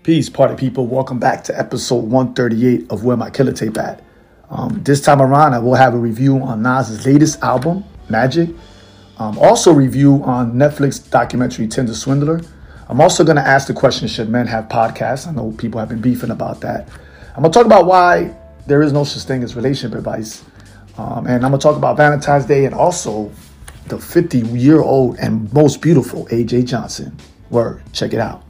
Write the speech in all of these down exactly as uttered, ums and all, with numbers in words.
Peace, party people. Welcome back to episode one thirty-eight of Where My Killer Tape At. Um, this time around, I will have a review on Nas's latest album, Magic. Um, also review on Netflix documentary Tinder Swindler. I'm also going to ask the question, should men have podcasts? I know people have been beefing about that. I'm going to talk about why there is no such thing as relationship advice. Um, and I'm going to talk about Valentine's Day and also the fifty-year-old and most beautiful A J Johnson. Word. Check it out.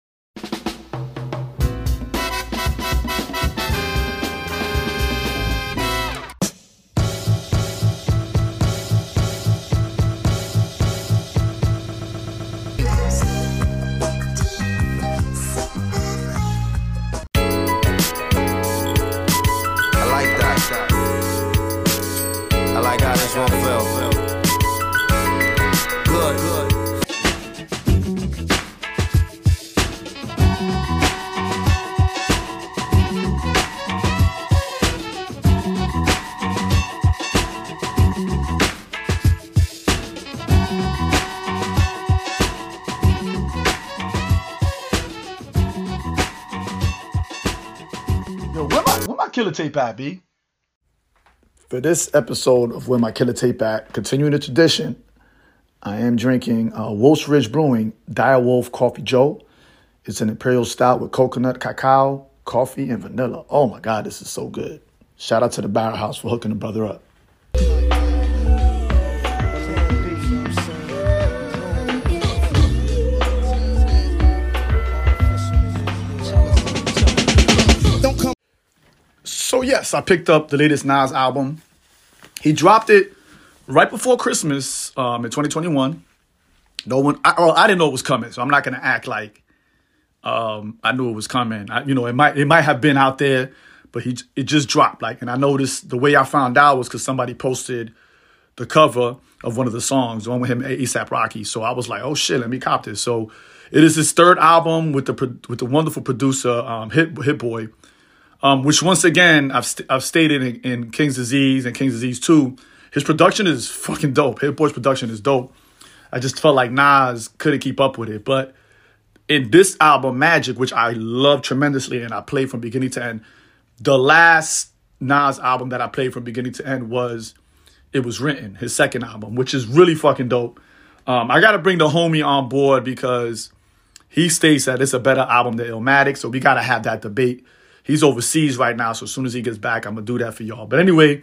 Killer Tape At, B. For this episode of Where My Killer Tape At, continuing the tradition, I am drinking uh, Wolf's Ridge Brewing Dire Wolf Coffee Joe. It's an imperial stout with coconut, cacao, coffee, and vanilla. Oh my God, this is so good. Shout out to the Barrel House for hooking the brother up. So yes, I picked up the latest Nas album. He dropped it right before Christmas um, in twenty twenty-one. No one, I, well, I didn't know it was coming, so I'm not gonna act like um, I knew it was coming. I, you know, it might it might have been out there, but he it just dropped. Like, and I noticed the way I found out was because somebody posted the cover of one of the songs, the one with him, A$AP Rocky. So I was like, oh shit, let me cop this. So it is his third album with the with the wonderful producer um, Hit Hit Boy. Um, which once again, I've st- I've stated in, in King's Disease and King's Disease two, his production is fucking dope. Hit Boy's production is dope. I just felt like Nas couldn't keep up with it. But in this album, Magic, which I love tremendously and I played from beginning to end, the last Nas album that I played from beginning to end was It Was Written, his second album, which is really fucking dope. Um, I got to bring the homie on board because he states that it's a better album than Illmatic, so we got to have that debate. He's overseas right now, so as soon as he gets back, I'm going to do that for y'all. But anyway,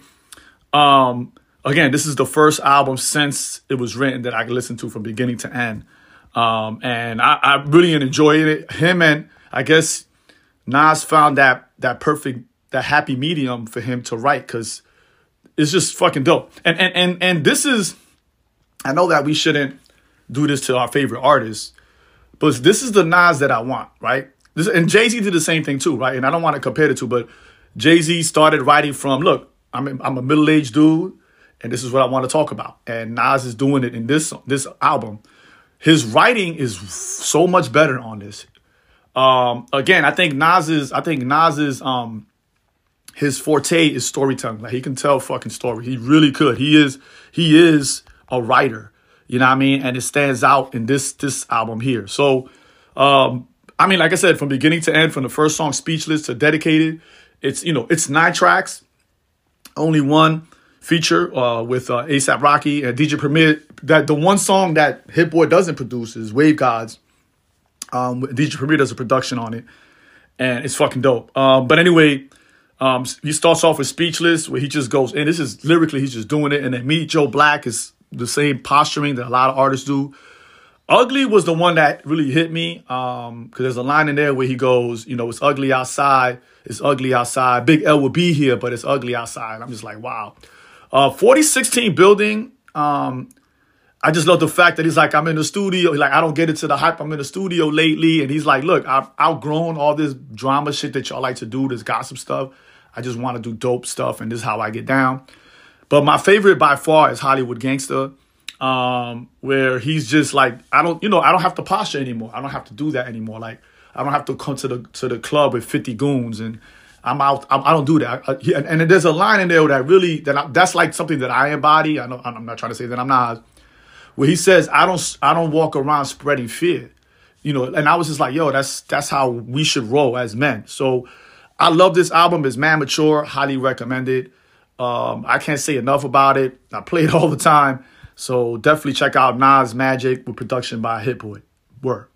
um, again, this is the first album since It Was Written that I can listen to from beginning to end. Um, and I, I really enjoyed it. Him and, I guess, Nas found that that perfect, that happy medium for him to write because it's just fucking dope. And, and, and, and this is, I know that we shouldn't do this to our favorite artists, but this is the Nas that I want, right? This, and Jay-Z did the same thing too, right? And I don't want to compare the two, but Jay-Z started writing from, look, I'm a, I'm a middle-aged dude, and this is what I want to talk about. And Nas is doing it in this this album. His writing is so much better on this. Um, again, I think Nas's, I think Nas's, um, his forte is storytelling. Like, he can tell fucking story. He really could. He is, he is a writer. You know what I mean? And it stands out in this this album here. So, um. I mean, like I said, from beginning to end, from the first song, Speechless, to Dedicated, it's, you know, it's nine tracks, only one feature uh, with uh, A$AP Rocky and D J Premier. That the one song that Hit Boy doesn't produce is Wave Gods. Um, D J Premier does a production on it, and it's fucking dope. Um, but anyway, um, he starts off with Speechless, where he just goes, and this is lyrically, he's just doing it. And then Meet Joe Black is the same posturing that a lot of artists do. Ugly was the one that really hit me um, because there's a line in there where he goes, you know, it's ugly outside. It's ugly outside. Big L will be here, but it's ugly outside. I'm just like, wow. Uh, forty sixteen Building. Um, I just love the fact that he's like, I'm in the studio. Like, I don't get into the hype. I'm in the studio lately. And he's like, look, I've outgrown all this drama shit that y'all like to do, this gossip stuff. I just want to do dope stuff. And this is how I get down. But my favorite by far is Hollywood Gangster. Um, where he's just like, I don't, you know, I don't have to posture anymore. I don't have to do that anymore. Like, I don't have to come to the to the club with fifty goons and I'm out. I, I don't do that. I, I, and, and there's a line in there that really, that I, that's like something that I embody. I know I'm not trying to say that I'm not, where he says, I don't, I don't walk around spreading fear. you know, and I was just like, yo, that's that's how we should roll as men. So I love this album. It's man mature, highly recommended. Um, I can't say enough about it. I play it all the time. So definitely check out Nas Magic with production by Hit Boy. Word.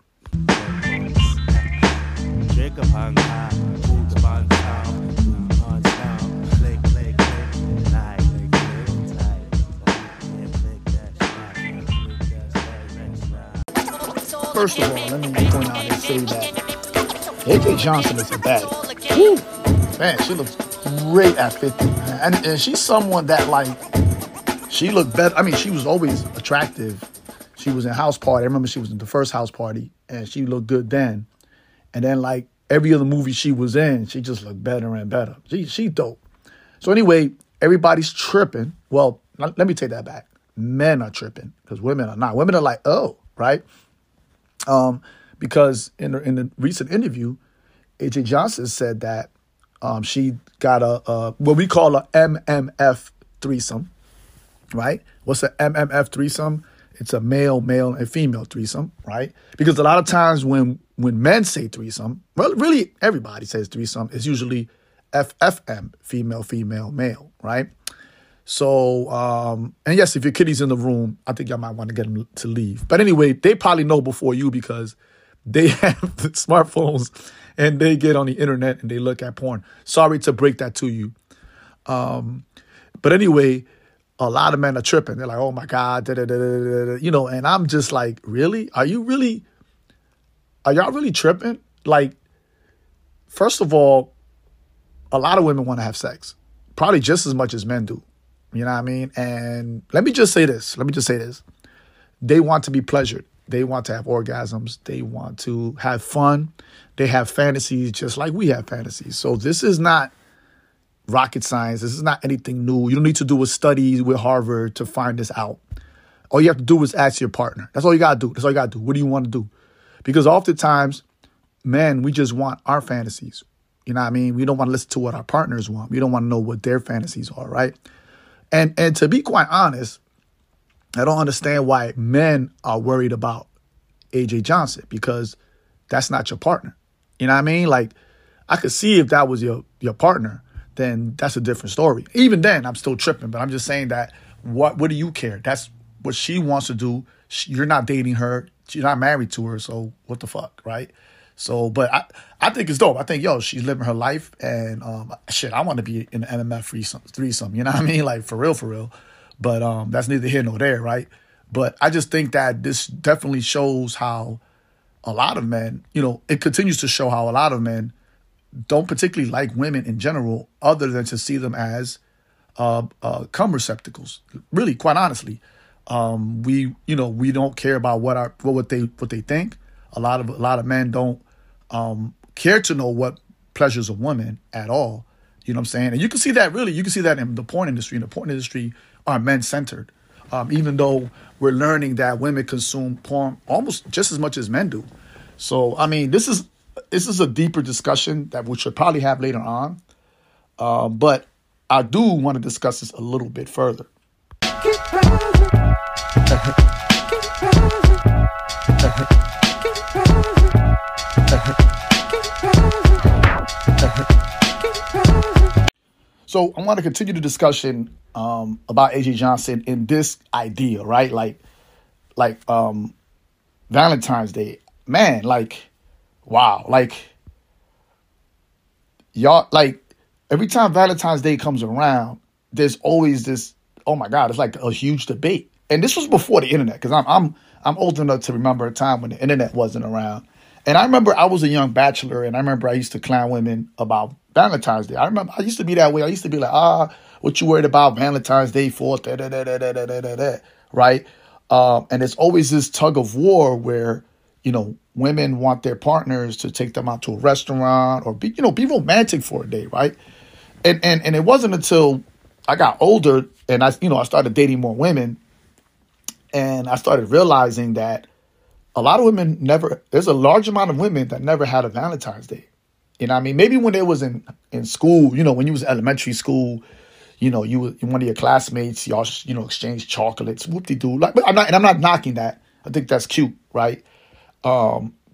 First of all, let me point out and say that A J Johnson is a baddie. Woo! Man, she looks great at fifty. Man. And, and she's someone that, like, she looked better. I mean, she was always attractive. She was in House Party. I remember she was in the first House Party, and she looked good then. And then, like, every other movie she was in, she just looked better and better. She, she dope. So anyway, everybody's tripping. Well, let me take that back. Men are tripping because women are not. Women are like, oh, right? Um, because in the, in the recent interview, A J Johnson said that um, she got a, a what we call a M M F threesome, right? What's a M M F threesome? It's a male, male, and female threesome, right? Because a lot of times when when men say threesome, well, really everybody says threesome, it's usually F F M, female, female, male, right? So, um, and yes, if your kitty's in the room, I think y'all might want to get them to leave. But anyway, they probably know before you because they have the smartphones and they get on the internet and they look at porn. Sorry to break that to you. Um, but anyway, a lot of men are tripping. They're like, oh my God, da, da, da, da, da, you know, and I'm just like, really? Are you really, are y'all really tripping? Like, first of all, a lot of women want to have sex, probably just as much as men do. You know what I mean? And let me just say this. Let me just say this. They want to be pleasured. They want to have orgasms. They want to have fun. They have fantasies just like we have fantasies. So this is not rocket science. This is not anything new. You don't need to do a study with Harvard to find this out. All you have to do is ask your partner. That's all you got to do. That's all you got to do. What do you want to do? Because oftentimes, men, we just want our fantasies. You know what I mean? We don't want to listen to what our partners want. We don't want to know what their fantasies are, right? And and to be quite honest, I don't understand why men are worried about A J Johnson because that's not your partner. You know what I mean? Like, I could see if that was your, your partner, then that's a different story. Even then, I'm still tripping, but I'm just saying that what what do you care? That's what she wants to do. She, you're not dating her. You're not married to her, so what the fuck, right? So, but I, I think it's dope. I think, yo, she's living her life, and um, shit, I want to be in the M M F threesome, threesome, you know what I mean? Like, for real, for real. But um, that's neither here nor there, right? But I just think that this definitely shows how a lot of men, you know, it continues to show how a lot of men don't particularly like women in general, other than to see them as uh, uh, cum receptacles. Really, quite honestly, um, we, you know, we don't care about what our what they what they think. A lot of a lot of men don't um, care to know what pleasures a woman at all. You know what I'm saying? And you can see that really, you can see that in the porn industry. In the porn industry, are men centered. Um, even though we're learning that women consume porn almost just as much as men do. So, I mean, this is this is a deeper discussion that we should probably have later on. Uh, but I do want to discuss this a little bit further. So I want to continue the discussion um, about A J Johnson in this idea, right? Like, like um, Valentine's Day, man. Like, wow. Like, y'all. Like, every time Valentine's Day comes around, there's always this. Oh my God, it's like a huge debate. And this was before the internet, because I'm I'm I'm old enough to remember a time when the internet wasn't around. And I remember I was a young bachelor, and I remember I used to clown women about Valentine's Day. I remember I used to be that way. I used to be like, ah, what you worried about Valentine's Day for? Da, da, da, da, da, da, da, da, right? Um, and it's always this tug of war where, you know, women want their partners to take them out to a restaurant or be, you know, be romantic for a day, right? And and and it wasn't until I got older and I, you know, I started dating more women, and I started realizing that a lot of women never, there's a large amount of women that never had a Valentine's Day. You know what I mean? Maybe when they was in, in school, you know, when you was in elementary school, you know, you one of your classmates, y'all, you know, exchange chocolates, whoop-de-doo. Like, but I'm not, and I'm not knocking that. I think that's cute, right? Um,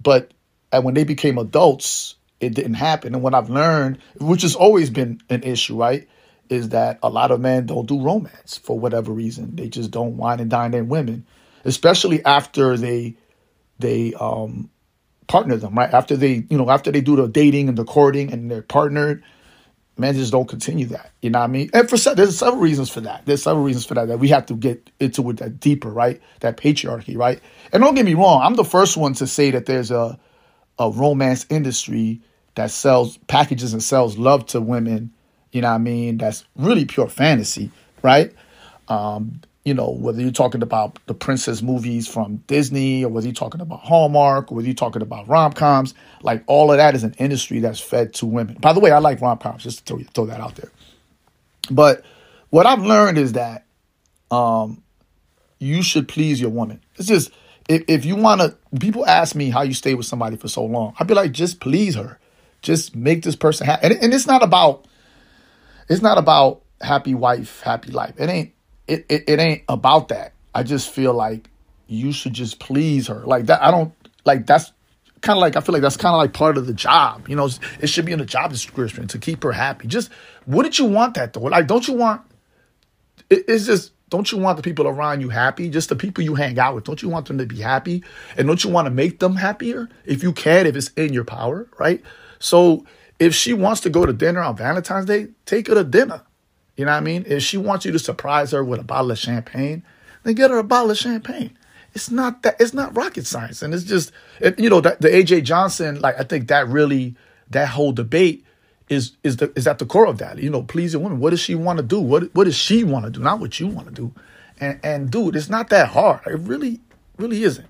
but and when they became adults, it didn't happen. And what I've learned, which has always been an issue, right, is that a lot of men don't do romance for whatever reason. They just don't wine and dine their women, especially after they they um, partner them, right? After they, you know, after they do the dating and the courting and they're partnered, men just don't continue that. You know what I mean? And for there's several reasons for that. There's several reasons for that that we have to get into it that deeper, right? That patriarchy, right? And don't get me wrong, I'm the first one to say that there's a a romance industry that sells packages and sells love to women, you know what I mean? That's really pure fantasy, right? Um, you know, whether you're talking about the princess movies from Disney or whether you're talking about Hallmark or whether you're talking about rom-coms, like all of that is an industry that's fed to women. By the way, I like rom-coms, just to throw, throw that out there. But what I've learned is that um, you should please your woman. It's just, if, if you want to, people ask me how you stay with somebody for so long. I'd be like, just please her. Just make this person happy. And, and it's not about, it's not about happy wife, happy life. It ain't, it, it, it ain't about that. I just feel like you should just please her. Like that, I don't, like that's kind of like, I feel like that's kind of like part of the job. You know, it should be in the job description to keep her happy. Just, wouldn't you want that though? Like, don't you want, it, it's just, don't you want the people around you happy? Just the people you hang out with. Don't you want them to be happy? And don't you want to make them happier? If you can, if it's in your power, right? So if she wants to go to dinner on Valentine's Day, take her to dinner. You know what I mean? If she wants you to surprise her with a bottle of champagne, then get her a bottle of champagne. It's not that, it's not rocket science. And it's just, it, you know, the, the A J Johnson, like, I think that really, that whole debate is is the is at the core of that. You know, please a woman. What does she want to do? What what does she want to do? Not what you want to do. And and dude, it's not that hard. It really, really isn't.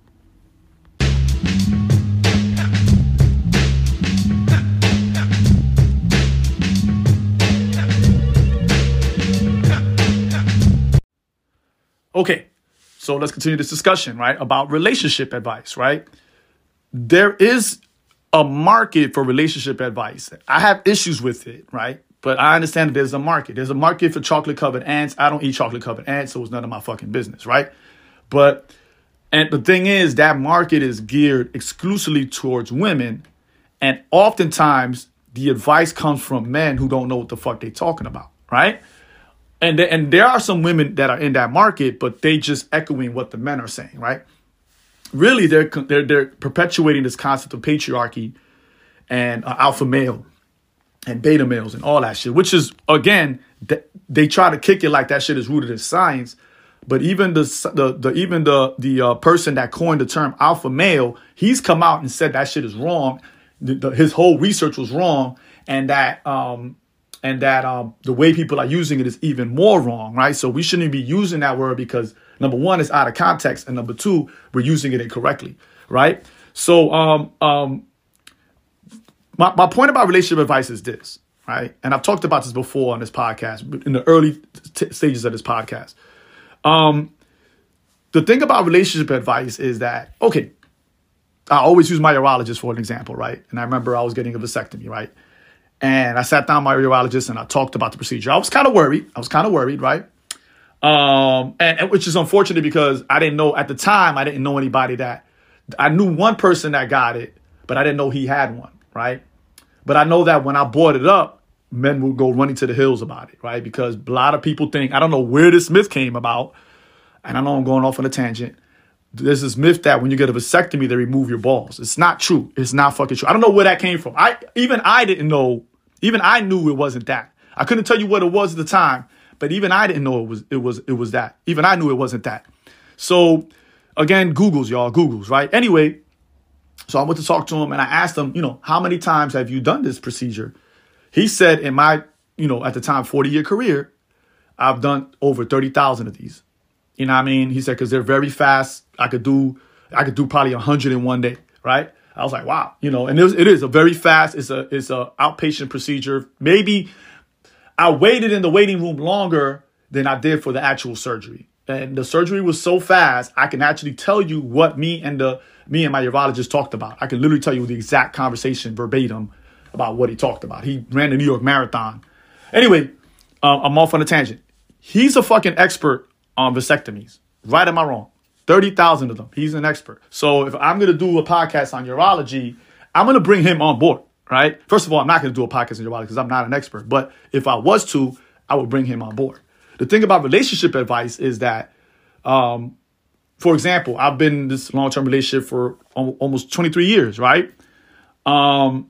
Okay, so let's continue this discussion, right, about relationship advice, right? There is a market for relationship advice. I have issues with it, right? But I understand that there's a market. There's a market for chocolate-covered ants. I don't eat chocolate-covered ants, so it's none of my fucking business, right? But, and the thing is, that market is geared exclusively towards women, and oftentimes the advice comes from men who don't know what the fuck they're talking about, right? And, th- and there are some women that are in that market, but they just echoing what the men are saying, right? Really, they're, they're, they're perpetuating this concept of patriarchy and uh, alpha male and beta males and all that shit, which is, again, th- they try to kick it like that shit is rooted in science. But even the the, the even the the uh, person that coined the term alpha male, he's come out and said that shit is wrong. The, the, his whole research was wrong, and that um and that um the way people are using it is even more wrong, right? So we shouldn't be using that word because number one, it's out of context, and number two, we're using it incorrectly, right? So um um my my point about relationship advice is this, right? And I've talked about this before on this podcast, in the early t- stages of this podcast. Um, the thing about relationship advice is that, okay, I always use my urologist for an example, right? And I remember I was getting a vasectomy, right? And I sat down with my urologist and I talked about the procedure. I was kind of worried. I was kind of worried, right? Um, and, and which is unfortunate because I didn't know at the time, I didn't know anybody that, I knew one person that got it, but I didn't know he had one, right? But I know that when I brought it up, men will go running to the hills about it, right? Because a lot of people think, I don't know where this myth came about, and I know I'm going off on a tangent. There's this myth that when you get a vasectomy, they remove your balls. It's not true. It's not fucking true. I don't know where that came from. I even I didn't know. Even I knew it wasn't that. I couldn't tell you what it was at the time, but even I didn't know it was it was it was that. Even I knew it wasn't that. So again, Googles, y'all, Googles, right? Anyway, so I went to talk to him and I asked him, you know, how many times have you done this procedure? He said in my, you know, at the time, forty-year career, I've done over thirty thousand of these. You know what I mean? He said, because they're very fast. I could do I could do probably one hundred in one day, right? I was like, wow. You know, and it, was, it is a very fast. It's a it's a outpatient procedure. Maybe I waited in the waiting room longer than I did for the actual surgery. And the surgery was so fast, I can actually tell you what me and the me and my urologist talked about. I can literally tell you the exact conversation verbatim about what he talked about. He ran the New York Marathon. Anyway, uh, I'm off on a tangent. He's a fucking expert on vasectomies. Right, am I wrong? thirty thousand of them. He's an expert. So if I'm going to do a podcast on urology, I'm going to bring him on board, right? First of all, I'm not going to do a podcast on urology because I'm not an expert. But if I was to, I would bring him on board. The thing about relationship advice is that, um, for example, I've been in this long-term relationship for almost twenty-three years, right? Um,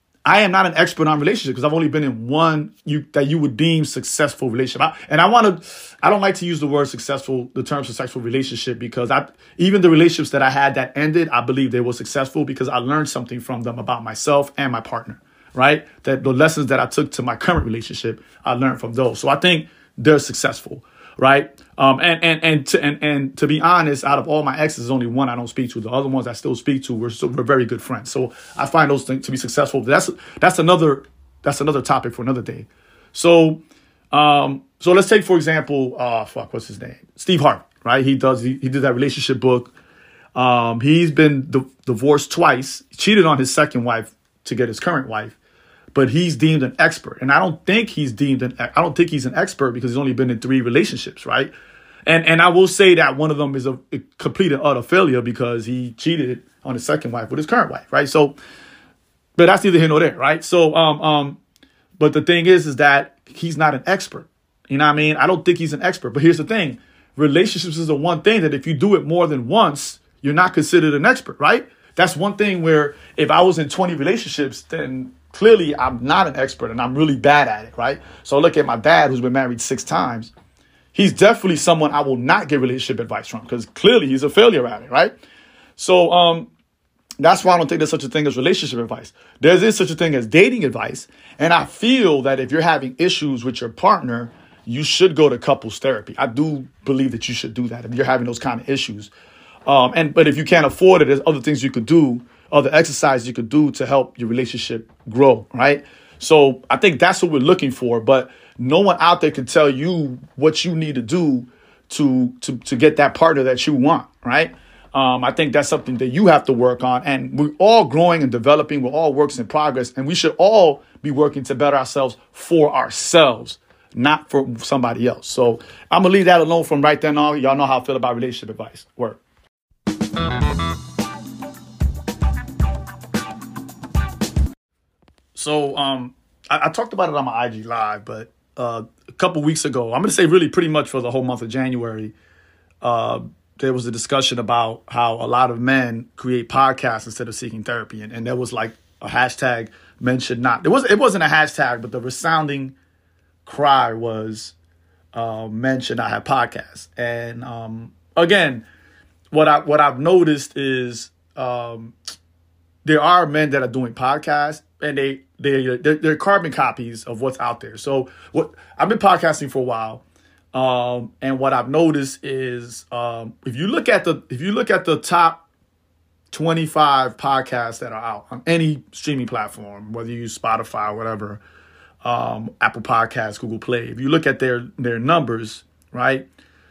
I am not an expert on relationships because I've only been in one you, that you would deem successful relationship. I, and I want to, I don't like to use the word successful, the term successful relationship, because I, even the relationships that I had that ended, I believe they were successful because I learned something from them about myself and my partner, right? That the lessons that I took to my current relationship, I learned from those. So I think they're successful, right? Um, and, and, and, to, and, and to be honest, out of all my exes, there's only one I don't speak to. The other ones I still speak to, we're, still, we're very good friends. So I find those things to be successful. That's, that's another, that's another topic for another day. So, um, so let's take, for example, uh, fuck, what's his name? Steve Harvey, right? He does, he, he did that relationship book. Um, he's been di- divorced twice, cheated on his second wife to get his current wife. But he's deemed an expert. And I don't think he's deemed an, I don't think he's an expert because he's only been in three relationships, right? And and I will say that one of them is a, a complete and utter failure because he cheated on his second wife with his current wife, right? So, but that's neither here nor there, right? So, um, um, but the thing is, is that he's not an expert. You know what I mean? I don't think he's an expert. But here's the thing. Relationships is the one thing that if you do it more than once, you're not considered an expert, right? That's one thing where if I was in twenty relationships, then clearly I'm not an expert and I'm really bad at it, right? So look at my dad who's been married six times. He's definitely someone I will not get relationship advice from because clearly he's a failure at it, right? So um, that's why I don't think there's such a thing as relationship advice. There is such a thing as dating advice. And I feel that if you're having issues with your partner, you should go to couples therapy. I do believe that you should do that if you're having those kind of issues. Um, and but if you can't afford it, there's other things you could do, other exercises you could do to help your relationship grow, right? So I think that's what we're looking for. But no one out there can tell you what you need to do to to to get that partner that you want, right? Um, I think that's something that you have to work on. And we're all growing and developing. We're all works in progress. And we should all be working to better ourselves for ourselves, not for somebody else. So I'm going to leave that alone from right then on. Y'all know how I feel about relationship advice. Work. So um, I, I talked about it on my I G Live, but uh, a couple weeks ago, I'm going to say really pretty much for the whole month of January, uh, there was a discussion about how a lot of men create podcasts instead of seeking therapy. And, and there was like a hashtag, men should not. It wasn't, it wasn't a hashtag, but the resounding cry was uh, men should not have podcasts. And um, again, what, I, what I've noticed is um, there are men that are doing podcasts and they, they, they're, they're carbon copies of what's out there. So what I've been podcasting for a while. Um, and what I've noticed is, um, if you look at the, if you look at the top twenty-five podcasts that are out on any streaming platform, whether you use Spotify or whatever, um, Apple Podcasts, Google Play, if you look at their, their numbers, right,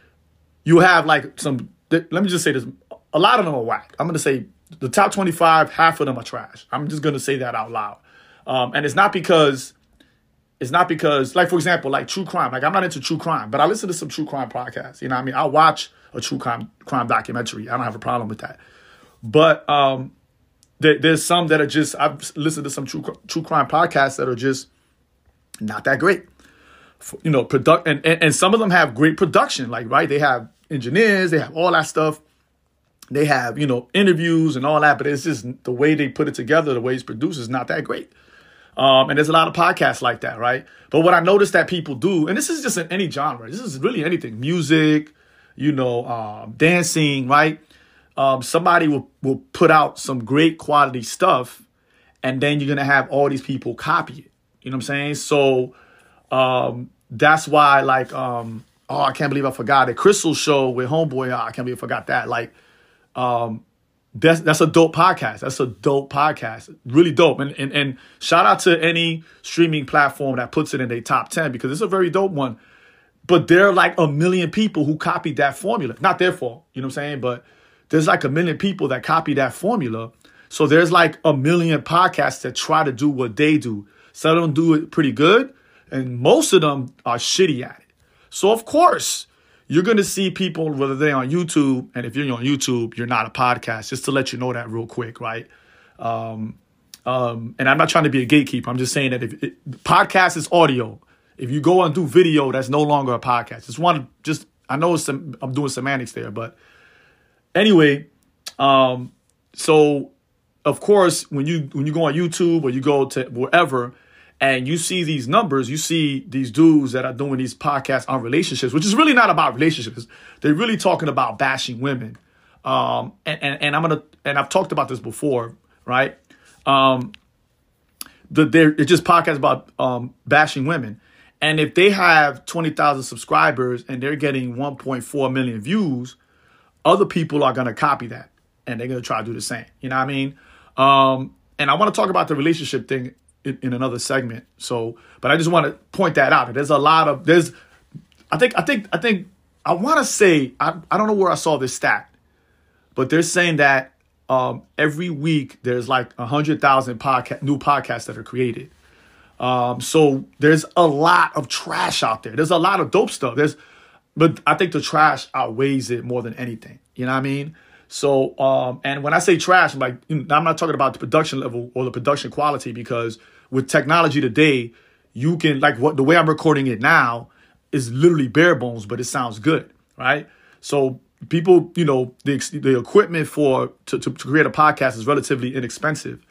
you have like some, let me just say this. A lot of them are whack. I'm going to say the top twenty-five, half of them are trash. I'm just going to say that out loud. Um, and it's not because It's not because, like, for example, like true crime. Like, I'm not into true crime, but I listen to some true crime podcasts. You know what I mean? I'll watch a true crime crime documentary. I don't have a problem with that. But um, there, there's some that are just, I've listened to some true true crime podcasts that are just not that great. You know, product and, and, and some of them have great production. Like, right, they have engineers, they have all that stuff. They have, you know, interviews and all that. But it's just the way they put it together, the way it's produced is not that great. Um, and there's a lot of podcasts like that, right? But what I noticed that people do, and this is just in any genre, this is really anything, music, you know, um, dancing, right? Um, somebody will, will put out some great quality stuff, and then you're going to have all these people copy it. You know what I'm saying? So um, that's why, like, um, oh, I can't believe I forgot it. Crystal show with Homeboy, oh, I can't believe I forgot that. Like, um, That's that's a dope podcast. That's a dope podcast. Really dope. And, and and shout out to any streaming platform that puts it in their top ten because it's a very dope one. But there are like a million people who copied that formula. Not their fault, you know what I'm saying? But there's like a million people that copy that formula. So there's like a million podcasts that try to do what they do. Some of them do it pretty good, and most of them are shitty at it. So of course, you're going to see people, whether they're on YouTube, and if you're on YouTube, you're not a podcast, just to let you know that real quick, right? Um, um, and I'm not trying to be a gatekeeper. I'm just saying that if it, podcast is audio. If you go and do video, that's no longer a podcast. It's one, just, I know it's some, I'm doing semantics there, but anyway, um, so of course, when you when you go on YouTube or you go to wherever and you see these numbers, you see these dudes that are doing these podcasts on relationships, which is really not about relationships. They're really talking about bashing women. Um, and, and, and I'm going to, and I've talked about this before, right? Um, the, they're, it's just podcasts about um, bashing women. And if they have twenty thousand subscribers and they're getting one point four million views, other people are going to copy that and they're going to try to do the same. You know what I mean? Um, and I want to talk about the relationship thing in, in another segment. So, but I just want to point that out. There's a lot of, there's, I think, I think, I think, I want to say, I, I don't know where I saw this stat, but they're saying that um, every week there's like a hundred thousand podcast, new podcasts that are created. Um, so there's a lot of trash out there. There's a lot of dope stuff. There's, but I think the trash outweighs it more than anything. You know what I mean? So, um, and when I say trash, I'm like, I'm not talking about the production level or the production quality, because with technology today, you can, like what the way I'm recording it now is literally bare bones, but it sounds good, right? So people, you know, the the equipment for to, to, to create a podcast is relatively inexpensive.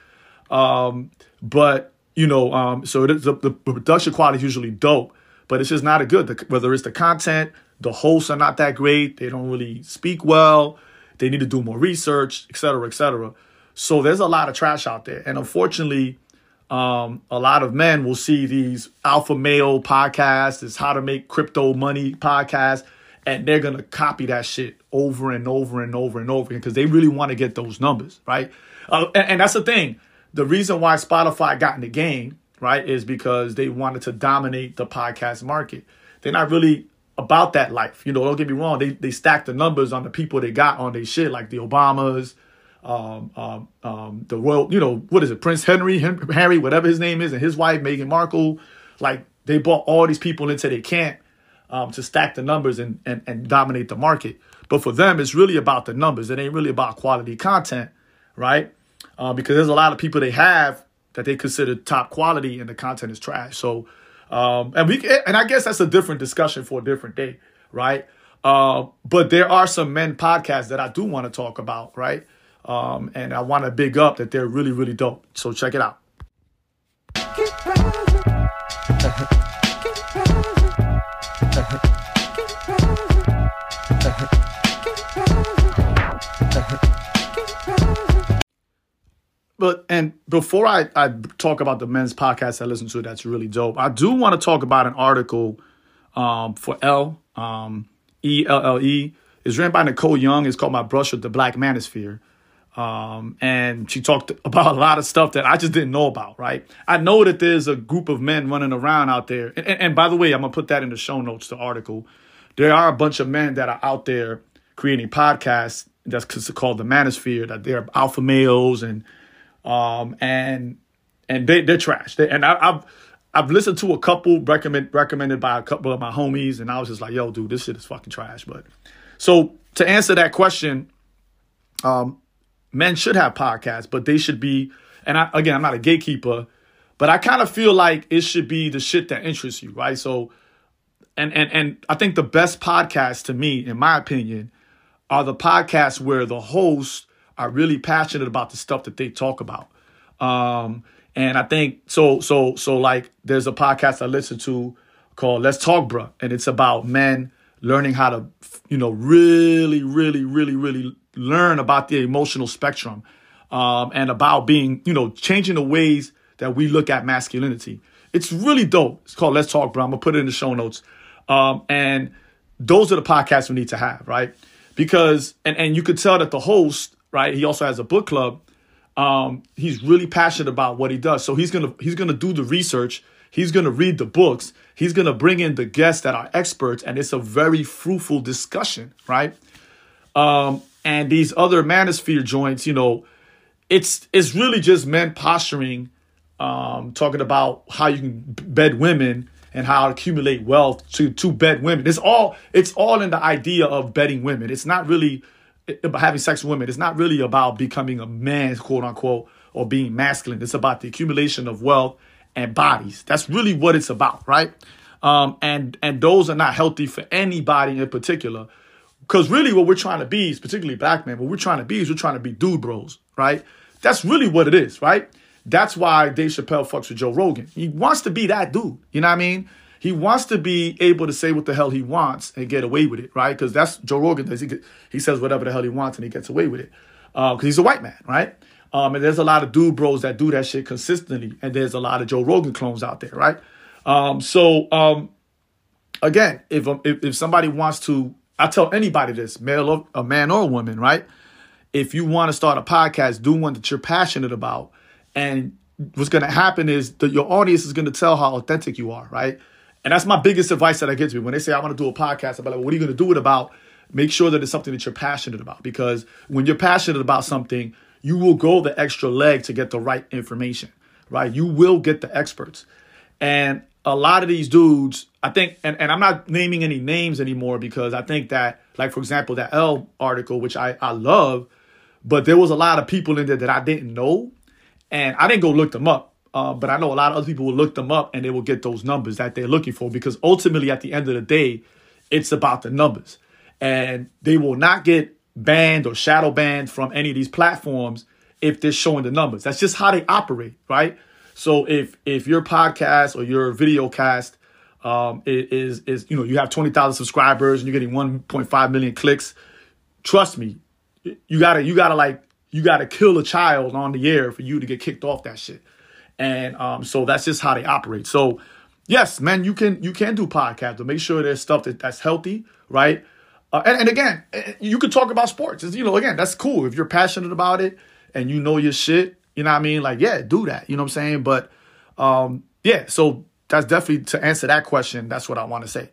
Um, but, you know, um, so it is, the, the production quality is usually dope, but it's just not a good, the, whether it's the content, the hosts are not that great. They don't really speak well. They need to do more research, et cetera, et cetera. So there's a lot of trash out there. And unfortunately, um, a lot of men will see these alpha male podcasts, this how to make crypto money podcast, and they're going to copy that shit over and over and over and over again because they really want to get those numbers, right? Uh, and, and that's the thing. The reason why Spotify got in the game, right, is because they wanted to dominate the podcast market. They're not really about that life. You know, don't get me wrong. They they stack the numbers on the people they got on their shit, like the Obamas, um, um, um, the royal, you know, what is it? Prince Henry, Harry, whatever his name is, and his wife, Meghan Markle. Like they brought all these people into their camp um, to stack the numbers and, and, and dominate the market. But for them, it's really about the numbers. It ain't really about quality content, right? Uh, because there's a lot of people they have that they consider top quality and the content is trash. So, Um, and we and I guess that's a different discussion for a different day, right? Uh, but there are some men podcasts that I do want to talk about, right? Um, and I want to big up that they're really, really dope. So check it out. But and before I, I talk about the men's podcast I listen to that's really dope, I do want to talk about an article um, for Elle, um, E L L E. It's written by Nicole Young. It's called My Brush with the Black Manosphere. Um, and she talked about a lot of stuff that I just didn't know about, right? I know that there's a group of men running around out there. And, and, and by the way, I'm going to put that in the show notes, the article. There are a bunch of men that are out there creating podcasts that's called the Manosphere, that they're alpha males and Um, and, and they, they're trash. They, and I, I've, I've listened to a couple recommend, recommended by a couple of my homies. And I was just like, yo, dude, this shit is fucking trash. But so to answer that question, um, men should have podcasts, but they should be, and I, again, I'm not a gatekeeper, but I kind of feel like it should be the shit that interests you. Right. So, and, and, and I think the best podcasts to me, in my opinion, are the podcasts where the host are really passionate about the stuff that they talk about. Um, and I think, so, so, so like there's a podcast I listen to called Let's Talk Bruh. And it's about men learning how to, you know, really, really, really, really learn about the emotional spectrum um, and about being, you know, changing the ways that we look at masculinity. It's really dope. It's called Let's Talk Bruh. I'm going to put it in the show notes. Um, and those are the podcasts we need to have, right? Because, and, and you could tell that the host, right, he also has a book club. Um, he's really passionate about what he does. So he's going to he's going to do the research. He's going to read the books. He's going to bring in the guests that are experts. And it's a very fruitful discussion, right? Um, and these other manosphere joints, you know, it's it's really just men posturing, um, talking about how you can bed women and how to accumulate wealth to to bet women. It's all it's all in the idea of betting women. It's not really about having sex with women. It's not really about becoming a man, quote unquote, or being masculine. It's about the accumulation of wealth and bodies. That's really what it's about, right? Um, and and those are not healthy for anybody in particular. Because really what we're trying to be, is particularly black men, what we're trying to be is we're trying to be dude bros, right? That's really what it is, right? That's why Dave Chappelle fucks with Joe Rogan. He wants to be that dude. You know what I mean? He wants to be able to say what the hell he wants and get away with it, right? Because that's Joe Rogan does. He, he says whatever the hell he wants and he gets away with it. Because uh, he's a white man, right? Um, and there's a lot of dude bros that do that shit consistently. And there's a lot of Joe Rogan clones out there, right? Um, so, um, again, if, if if somebody wants to, I tell anybody this, male or a man or a woman, right? If you want to start a podcast, do one that you're passionate about. And what's going to happen is that your audience is going to tell how authentic you are, right? And that's my biggest advice that I give to people. When they say, I want to do a podcast, I'm like, what are you going to do it about? Make sure that it's something that you're passionate about. Because when you're passionate about something, you will go the extra leg to get the right information, right? You will get the experts. And a lot of these dudes, I think, and, and I'm not naming any names anymore because I think that, like, for example, that Elle article, which I, I love, but there was a lot of people in there that I didn't know. And I didn't go look them up. Uh, but I know a lot of other people will look them up and they will get those numbers that they're looking for, because ultimately at the end of the day, it's about the numbers. And they will not get banned or shadow banned from any of these platforms if they're showing the numbers. That's just how they operate, right? So if if your podcast or your video cast um, is, is, you know, you have twenty thousand subscribers and you're getting one point five million clicks, trust me, you gotta, you gotta like, you gotta kill a child on the air for you to get kicked off that shit. And um, so that's just how they operate. So yes, man, you can you can do podcasts, but make sure there's stuff that, that's healthy, right? Uh, and, and again, you can talk about sports. It's, you know, again, that's cool. If you're passionate about it and you know your shit, you know what I mean? Like, yeah, do that. You know what I'm saying? But um, yeah, so that's definitely, to answer that question, that's what I want to say.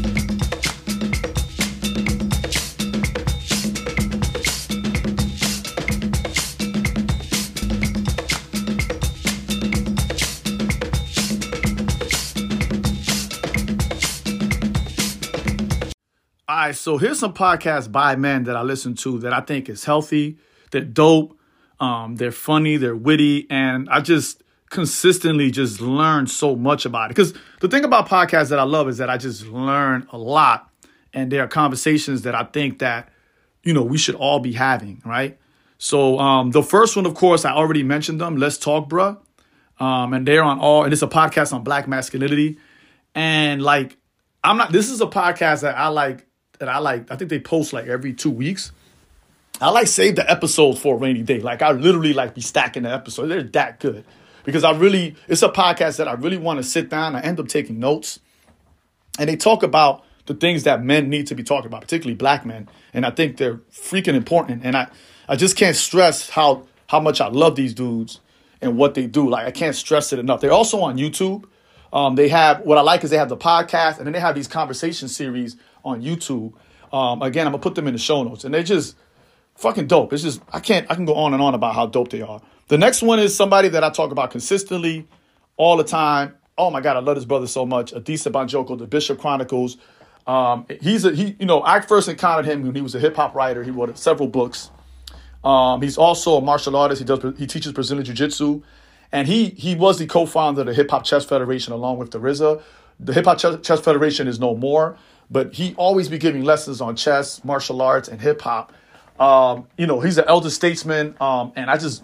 All right, so here's some podcasts by men that I listen to that I think is healthy. They're dope. Um, they're funny. They're witty. And I just consistently just learn so much about it. Because the thing about podcasts that I love is that I just learn a lot. And there are conversations that I think that, you know, we should all be having, right? So um, the first one, of course, I already mentioned them. Let's Talk, Bruh. Um, and they're on all, and it's a podcast on black masculinity. And like, I'm not, this is a podcast that I like, that I like, I think they post like every two weeks. I like save the episodes for a rainy day. Like I literally like be stacking the episodes. They're that good because I really, it's a podcast that I really want to sit down. I end up taking notes and they talk about the things that men need to be talking about, particularly black men. And I think they're freaking important. And I, I just can't stress how, how much I love these dudes and what they do. Like I can't stress it enough. They're also on YouTube. Um, they have, what I like is they have the podcast and then they have these conversation series on YouTube. Um, again, I'm gonna put them in the show notes and they're just fucking dope. It's just, I can't, I can go on and on about how dope they are. The next one is somebody that I talk about consistently all the time. Oh my God, I love this brother so much. Adisa Banjoko, the Bishop Chronicles. Um, he's a, he, you know, I first encountered him when he was a hip hop writer. He wrote several books. Um, he's also a martial artist. He does, he teaches Brazilian Jiu-Jitsu. And he he was the co-founder of the Hip Hop Chess Federation along with the R Z A. The Hip Hop Chess, Chess Federation is no more, but he always be giving lessons on chess, martial arts, and hip hop. Um, you know, he's an elder statesman, um, and I just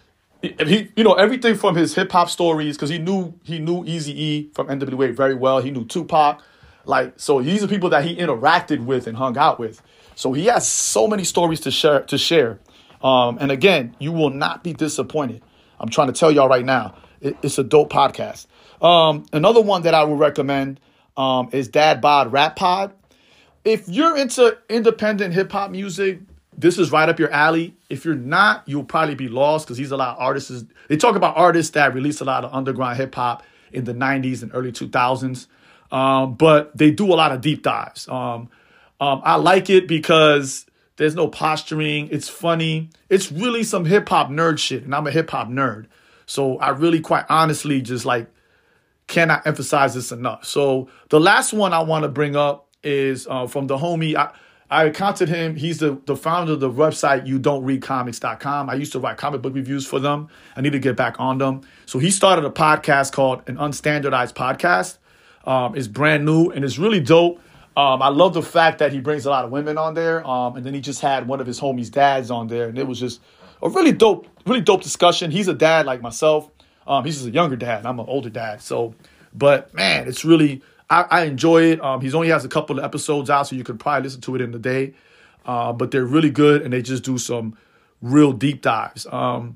he you know everything from his hip hop stories because he knew he knew Eazy-E from N W A very well. He knew Tupac, like so. These are people that he interacted with and hung out with. So he has so many stories to share to share. Um, and again, you will not be disappointed. I'm trying to tell y'all right now, it, it's a dope podcast. Um, another one that I would recommend um, is Dad Bod Rap Pod. If you're into independent hip hop music, this is right up your alley. If you're not, you'll probably be lost because he's a lot of artists. They talk about artists that released a lot of underground hip hop in the nineties and early two thousands. Um, but they do a lot of deep dives. Um, um, I like it because there's no posturing. It's funny. It's really some hip hop nerd shit. And I'm a hip hop nerd. So I really quite honestly just like cannot emphasize this enough. So the last one I want to bring up is uh, from the homie. I, I contacted him. He's the, the founder of the website you don't read comics dot com. I used to write comic book reviews for them. I need to get back on them. So he started a podcast called An Unstandardized Podcast. Um, it's brand new and it's really dope. Um, I love the fact that he brings a lot of women on there. Um, and then he just had one of his homies' dads on there. And it was just a really dope, really dope discussion. He's a dad like myself. Um, he's just a younger dad. I'm an older dad. So, but man, it's really... I, I enjoy it. Um, he's only has a couple of episodes out, so you could probably listen to it in a day. Uh, but they're really good, and they just do some real deep dives. Um,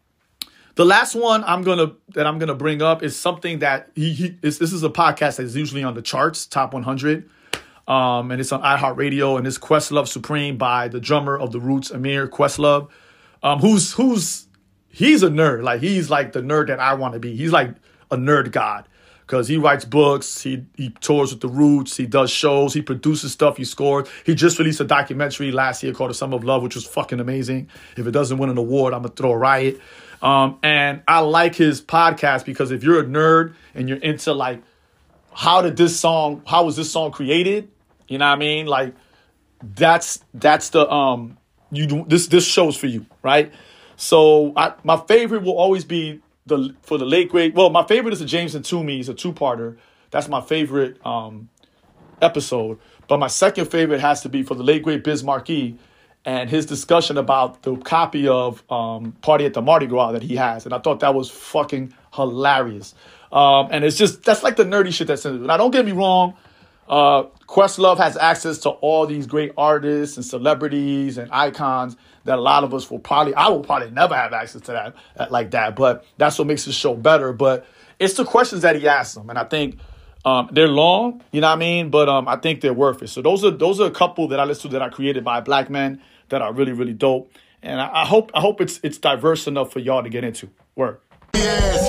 the last one I'm gonna that I'm gonna bring up is something that he, he is, this is a podcast that's usually on the charts, top one hundred, um, and it's on iHeartRadio, and it's Questlove Supreme by the drummer of the Roots, Amir Questlove, um, who's who's he's a nerd. Like he's like the nerd that I want to be. He's like a nerd god. Because he writes books, he he tours with the Roots, he does shows, he produces stuff, he scores. He just released a documentary last year called The Summer of Love, which was fucking amazing. If it doesn't win an award, I'm going to throw a riot. Um, and I like his podcast because if you're a nerd and you're into like, how did this song, how was this song created? You know what I mean? Like, that's that's the, um you do, this this show's for you, right? So I, my favorite will always be The for the late great, well, my favorite is the James and Toomey. It's a two-parter. That's my favorite um, episode. But my second favorite has to be for the late great Biz Markie and his discussion about the copy of um, Party at the Mardi Gras that he has. And I thought that was fucking hilarious. Um, and it's just, that's like the nerdy shit that's in it. Now, don't get me wrong. Uh, Questlove has access to all these great artists and celebrities and icons that a lot of us will probably, I will probably never have access to that like that. But that's what makes the show better. But it's the questions that he asks them. And I think um, they're long, you know what I mean? But um, I think they're worth it. So those are those are a couple that I listen to that are created by black men that are really, really dope. And I, I hope I hope it's it's diverse enough for y'all to get into. Word. Yes.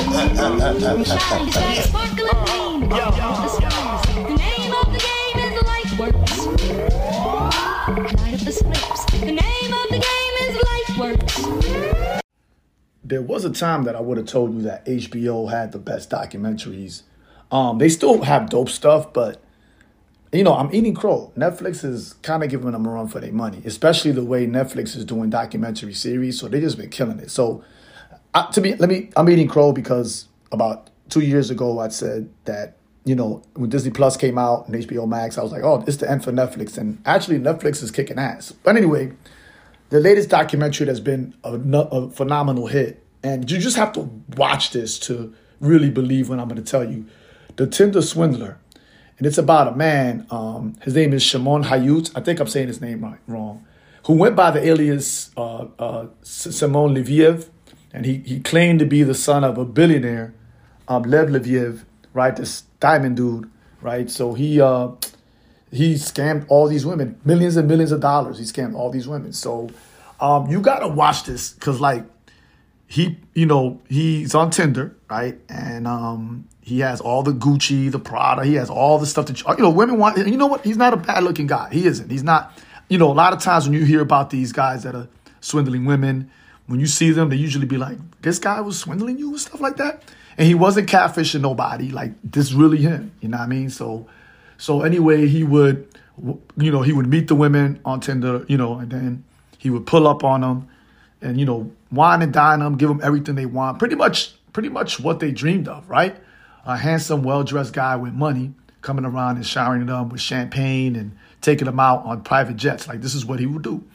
There was a time that I would have told you that H B O had the best documentaries. Um, they still have dope stuff, but, you know, I'm eating crow. Netflix is kind of giving them a run for their money, especially the way Netflix is doing documentary series. So they just been killing it. So uh, to me, let me, I'm eating crow because about two years ago, I said that, you know, when Disney Plus came out and H B O Max, I was like, oh, it's the end for Netflix. And actually, Netflix is kicking ass. But anyway, the latest documentary that's been a, a phenomenal hit, and you just have to watch this to really believe what I'm going to tell you. The Tinder Swindler. And it's about a man, um, his name is Shimon Hayut. I think I'm saying his name right, wrong. Who went by the alias uh, uh, Simon Leviev. And he, he claimed to be the son of a billionaire, um, Lev Leviev, right? This diamond dude, right? So he uh, he scammed all these women, millions and millions of dollars. He scammed all these women. So um, you got to watch this because, like, he, you know, he's on Tinder, right? And um, he has all the Gucci, the Prada. He has all the stuff that, you know, women want. And you know what? He's not a bad looking guy. He isn't. He's not, you know, a lot of times when you hear about these guys that are swindling women, when you see them, they usually be like, this guy was swindling you and stuff like that. And he wasn't catfishing nobody. Like, this really him. You know what I mean? So, so anyway, he would, you know, he would meet the women on Tinder, you know, and then he would pull up on them and, you know, wine and dine them, give them everything they want. Pretty much, pretty much what they dreamed of, right? A handsome, well-dressed guy with money coming around and showering them with champagne and taking them out on private jets. Like, this is what he would do.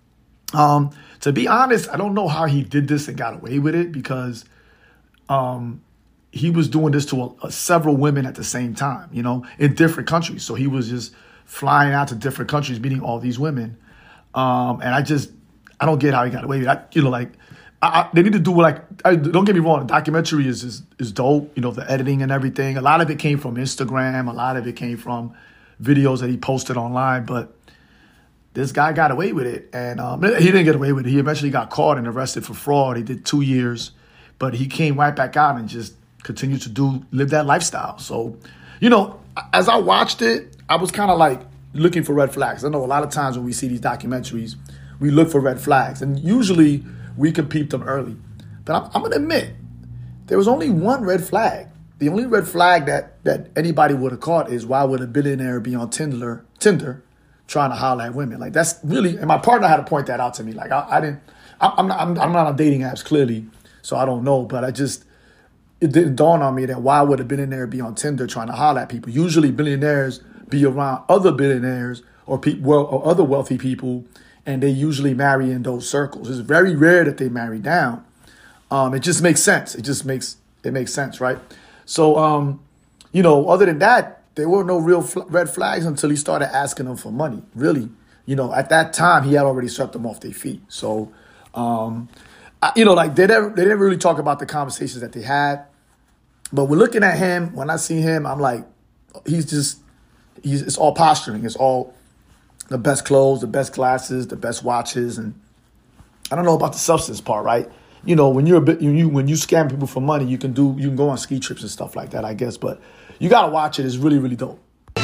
Um, to be honest, I don't know how he did this and got away with it because um, he was doing this to a, a, several women at the same time, you know, in different countries. So he was just flying out to different countries, meeting all these women. Um, and I just, I don't get how he got away with it. I, you know, like, I, I, they need to do like, I, don't get me wrong, the documentary is, is is dope, you know, the editing and everything. A lot of it came from Instagram. A lot of it came from videos that he posted online. But this guy got away with it. And um, he didn't get away with it. He eventually got caught and arrested for fraud. He did two years. But he came right back out and just continued to do live that lifestyle. So, you know, as I watched it, I was kind of like looking for red flags. I know a lot of times when we see these documentaries, we look for red flags. And usually we can peep them early. But I'm, I'm going to admit, there was only one red flag. the only red flag that that anybody would have caught is why would a billionaire be on Tinder, Tinder, trying to holler at women? Like that's really, and my partner had to point that out to me. Like I, I didn't, I, I'm not, I'm, I'm not on dating apps clearly, so I don't know. But I just, it didn't dawn on me that why would a billionaire be on Tinder trying to holler at people? Usually billionaires be around other billionaires or people, well, or other wealthy people, and they usually marry in those circles. It's very rare that they marry down. Um, it just makes sense. It just makes it makes sense, right? So, um, you know, other than that, there were no real fl- red flags until he started asking them for money. Really, you know, at that time he had already swept them off their feet. So, um, I, you know, like they didn't they didn't really talk about the conversations that they had. But we're looking at him. When I see him, I'm like, he's just he's it's all posturing. It's all the best clothes, the best glasses, the best watches, and I don't know about the substance part, right? You know, when you're a bit, you when you scam people for money, you can do you can go on ski trips and stuff like that, I guess. But you gotta watch it; it's really, really dope.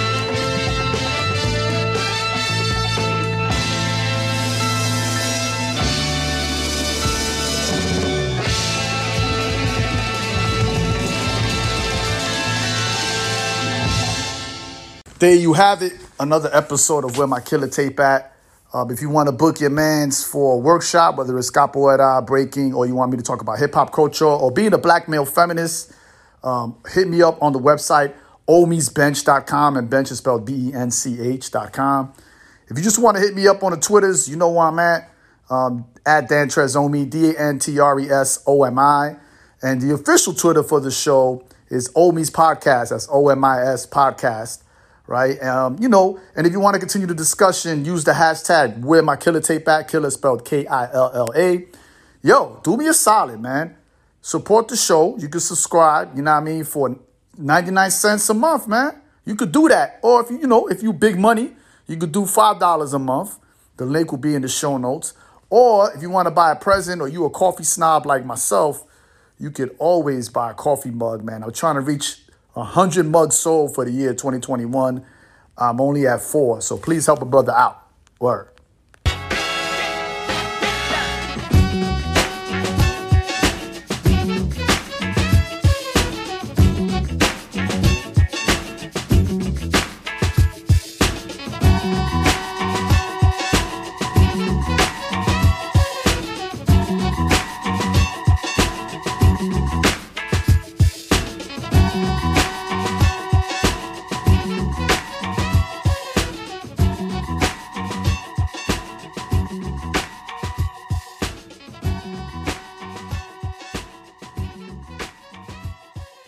There you have it, another episode of Where My Killer Tape At. Um, if you want to book your mans for a workshop, whether it's capoeira, breaking, or you want me to talk about hip-hop culture or being a black male feminist, um, hit me up on the website, omis bench dot com, and bench is spelled B E N C H dot com. If you just want to hit me up on the Twitters, you know where I'm at, um, at DanTresOmi, D A N T R E S O M I. And the official Twitter for the show is Omis Podcast, that's O M I S Podcast. Right. Um, you know, and if you want to continue the discussion, use the hashtag Where My Killer Tape At. Killer spelled K I L L A. Yo, do me a solid, man. Support the show. You can subscribe, you know what I mean, for ninety-nine cents a month, man. You could do that. Or if you, you know, if you big money, you could do five dollars a month. The link will be in the show notes. Or if you want to buy a present or you a coffee snob like myself, you could always buy a coffee mug, man. I'm trying to reach one hundred mugs sold for the year twenty twenty-one. I'm only at four, so please help a brother out. Word.